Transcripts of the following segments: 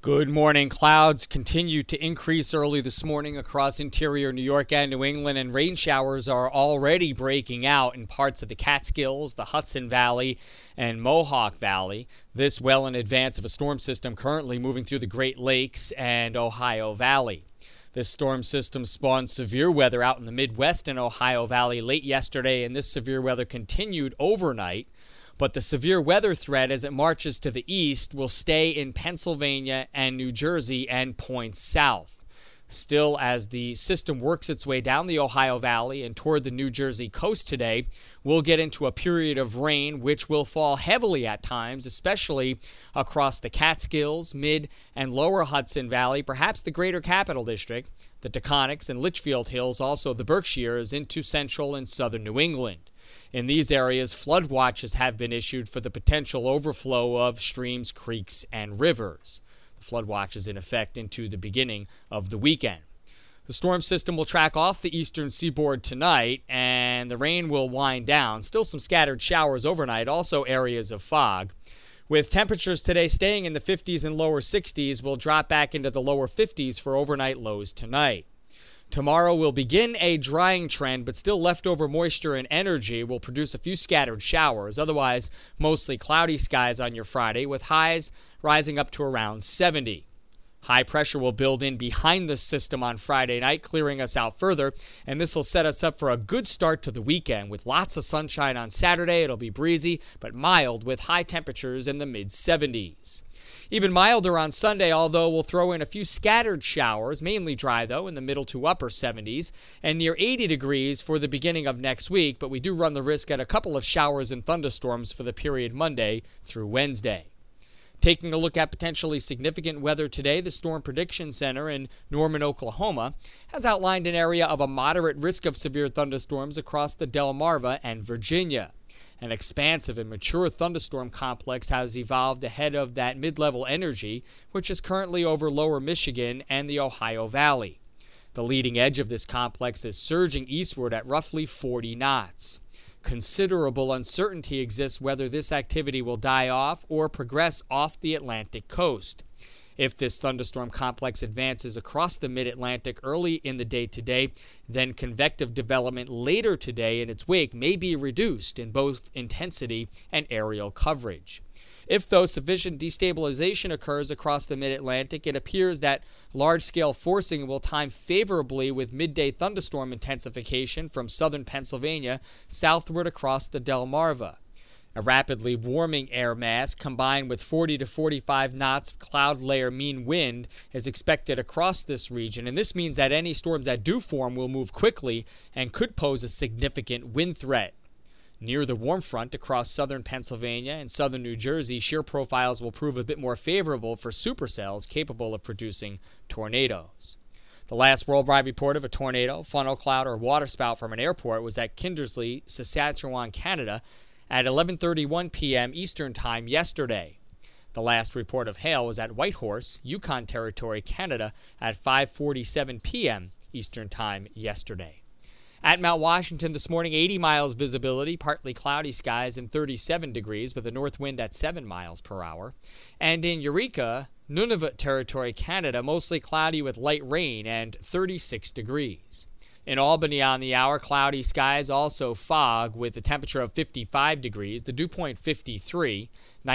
Good morning. Clouds continue to increase early this morning across interior New York and New England, and rain showers are already breaking out in parts of the Catskills, the Hudson Valley, and Mohawk Valley. This well in advance of a storm system currently moving through the Great Lakes and Ohio Valley. This storm system spawned severe weather out in the Midwest and Ohio Valley late yesterday, and this severe weather continued overnight. But the severe weather threat as it marches to the east will stay in Pennsylvania and New Jersey and points south. Still, as the system works its way down the Ohio Valley and toward the New Jersey coast today, we'll get into a period of rain which will fall heavily at times, especially across the Catskills, Mid and Lower Hudson Valley, perhaps the Greater Capital District, the Taconics and Litchfield Hills, also the Berkshires into central and southern New England. In these areas, flood watches have been issued for the potential overflow of streams, creeks, and rivers. The flood watch is in effect into the beginning of the weekend. The storm system will track off the eastern seaboard tonight, and the rain will wind down. Still some scattered showers overnight, also areas of fog. With temperatures today staying in the 50s and lower 60s, we'll drop back into the lower 50s for overnight lows tonight. Tomorrow will begin a drying trend, but still leftover moisture and energy will produce a few scattered showers. Otherwise, mostly cloudy skies on your Friday, with highs rising up to around 70. High pressure will build in behind the system on Friday night, clearing us out further, and this will set us up for a good start to the weekend. With lots of sunshine on Saturday, it'll be breezy, but mild with high temperatures in the mid-70s. Even milder on Sunday, although we'll throw in a few scattered showers, mainly dry though, in the middle to upper 70s, and near 80 degrees for the beginning of next week, but we do run the risk at a couple of showers and thunderstorms for the period Monday through Wednesday. Taking a look at potentially significant weather today, the Storm Prediction Center in Norman, Oklahoma, has outlined an area of a moderate risk of severe thunderstorms across the Delmarva and Virginia. An expansive and mature thunderstorm complex has evolved ahead of that mid-level energy, which is currently over lower Michigan and the Ohio Valley. The leading edge of this complex is surging eastward at roughly 40 knots. Considerable uncertainty exists whether this activity will die off or progress off the Atlantic coast. If this thunderstorm complex advances across the mid-Atlantic early in the day today, then convective development later today in its wake may be reduced in both intensity and aerial coverage. If, though, sufficient destabilization occurs across the mid-Atlantic, it appears that large-scale forcing will time favorably with midday thunderstorm intensification from southern Pennsylvania southward across the Delmarva. A rapidly warming air mass combined with 40 to 45 knots of cloud layer mean wind is expected across this region, and this means that any storms that do form will move quickly and could pose a significant wind threat. Near the warm front across southern Pennsylvania and southern New Jersey, shear profiles will prove a bit more favorable for supercells capable of producing tornadoes. The last worldwide report of a tornado, funnel cloud, or waterspout from an airport was at Kindersley, Saskatchewan, Canada, at 11:31 p.m. Eastern Time yesterday. The last report of hail was at Whitehorse, Yukon Territory, Canada, at 5:47 p.m. Eastern Time yesterday. At Mount Washington this morning, 80 miles visibility, partly cloudy skies, and 37 degrees with a north wind at 7 miles per hour. And in Eureka, Nunavut Territory, Canada, mostly cloudy with light rain and 36 degrees. In Albany on the hour, cloudy skies, also fog with a temperature of 55 degrees, the dew point 53,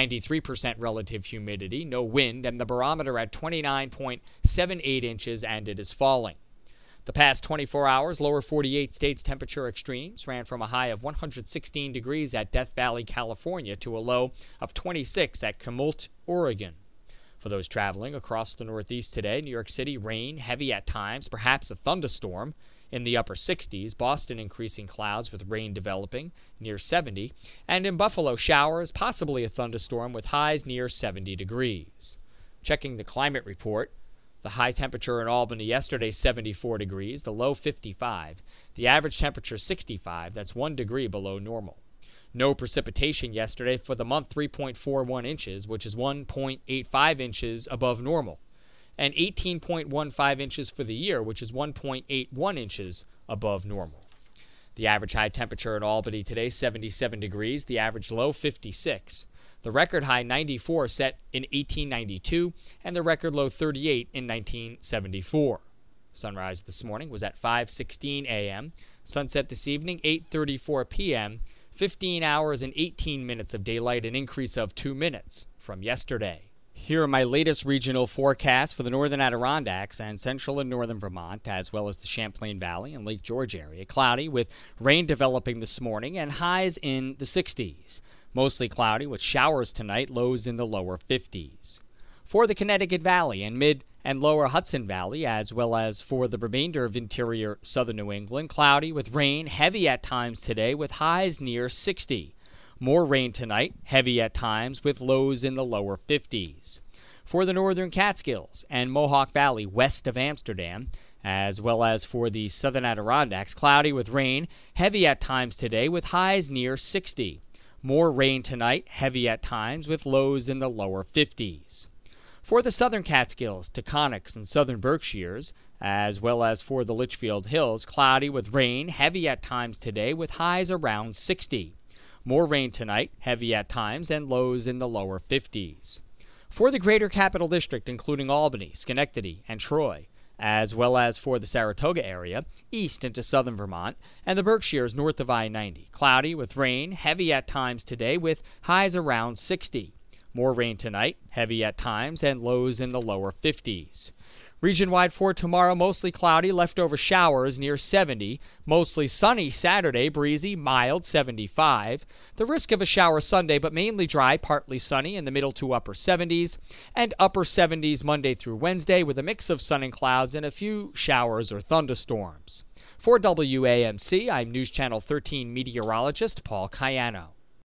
93% relative humidity, no wind, and the barometer at 29.78 inches, and it is falling. The past 24 hours, lower 48 states temperature extremes ran from a high of 116 degrees at Death Valley, California, to a low of 26 at Kemult, Oregon. For those traveling across the Northeast today, New York City, rain, heavy at times, perhaps a thunderstorm. In the upper 60s, Boston increasing clouds with rain developing near 70, and in Buffalo showers, possibly a thunderstorm with highs near 70 degrees. Checking the climate report, the high temperature in Albany yesterday 74 degrees, the low 55, the average temperature 65, that's 1 degree below normal. No precipitation yesterday for the month 3.41 inches, which is 1.85 inches above normal. And 18.15 inches for the year, which is 1.81 inches above normal. The average high temperature in Albany today, 77 degrees. The average low, 56. The record high 94 set in 1892 and the record low 38 in 1974. Sunrise this morning was at 5:16 a.m. Sunset this evening, 8:34 p.m. 15 hours and 18 minutes of daylight, an increase of 2 minutes from yesterday. Here are my latest regional forecasts for the northern Adirondacks and central and northern Vermont, as well as the Champlain Valley and Lake George area. Cloudy with rain developing this morning and highs in the 60s. Mostly cloudy with showers tonight, lows in the lower 50s. For the Connecticut Valley and mid and lower Hudson Valley, as well as for the remainder of interior southern New England, cloudy with rain, heavy at times today with highs near 60. More rain tonight, heavy at times with lows in the lower 50s. For the northern Catskills and Mohawk Valley west of Amsterdam, as well as for the southern Adirondacks, cloudy with rain, heavy at times today with highs near 60. More rain tonight, heavy at times with lows in the lower 50s. For the southern Catskills, Taconics, and southern Berkshires, as well as for the Litchfield Hills, cloudy with rain, heavy at times today with highs around 60. More rain tonight, heavy at times, and lows in the lower 50s. For the greater Capital District, including Albany, Schenectady, and Troy, as well as for the Saratoga area, east into southern Vermont, and the Berkshires north of I-90, cloudy with rain, heavy at times today with highs around 60. More rain tonight, heavy at times, and lows in the lower 50s. Region-wide for tomorrow, mostly cloudy, leftover showers near 70. Mostly sunny Saturday, breezy, mild, 75. The risk of a shower Sunday, but mainly dry, partly sunny in the middle to upper 70s. And upper 70s Monday through Wednesday with a mix of sun and clouds and a few showers or thunderstorms. For WAMC, I'm News Channel 13 meteorologist Paul Cayano.